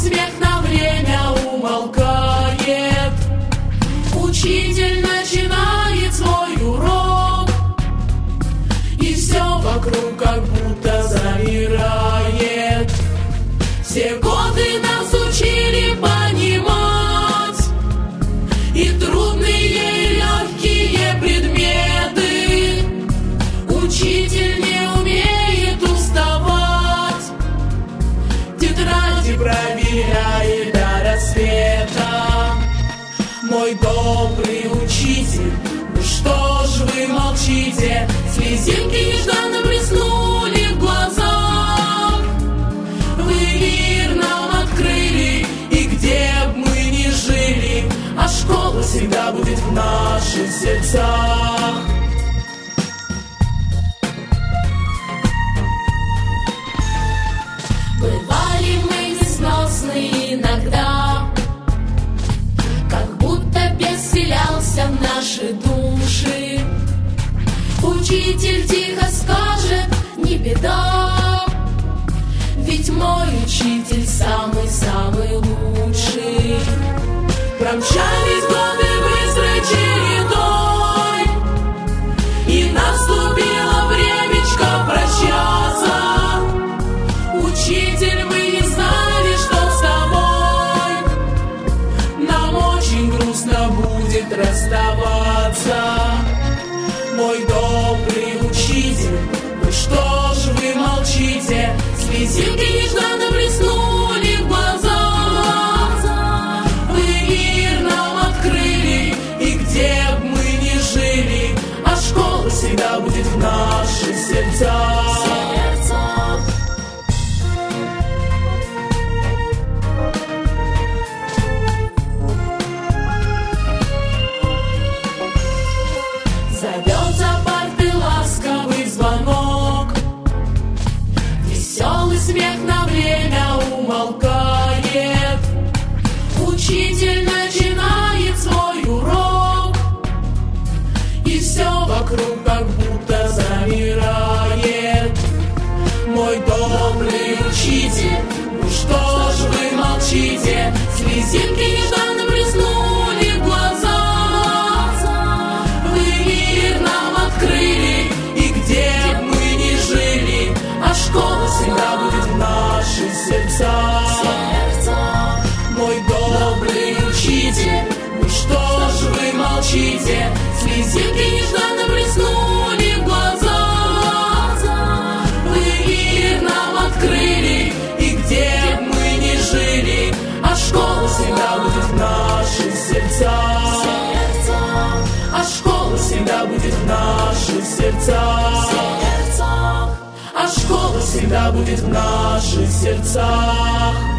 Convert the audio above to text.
смех на время умолкает. Учитель начинает свой урок, и все вокруг как будто замирает. Все годы нас учили понимать и трудные, и легкие предметы. Учитель не умеет уставать, тетради проверяет до рассвета. Мой добрый учитель, ну что ж вы молчите? Слезинки нежданно блеснули в глазах. Вы мир нам открыли, и где б мы ни жили, а школа всегда будет в наших сердцах. Бывали мы несносны иногда, как будто бес вселялся в наши души. Учитель тихо скажет: не беда, ведь мой учитель самый-самый лучший. Промчались годы быстрой чередой, и наступило времечко прощаться. Учитель, мы не знали, что с тобой нам очень грустно будет расставаться. Мой добрый учитель, ну что ж вы молчите? Слезинки нежданно блеснули в глазах. Вы мир нам открыли, и где б мы ни жили, а школа всегда будет в наших сердцах. Зовет за парты ласковый звонок, веселый смех на время умолкает. Учитель начинает свой урок, и все вокруг как будто замирает. Мой добрый учитель, ну что ж вы молчите? Слезинки нежданно блеснули в глазах. И где б мы ни жили, а школа всегда будет в наших сердцах. Мой добрый учитель, ну что ж вы молчите? Слезинки нежданно блеснули в глазах. Вы мир нам открыли, и где б мы ни жили, а школа всегда будет в наших сердцах. А школа всегда будет в наших сердцах. А школа всегда будет в наших сердцах.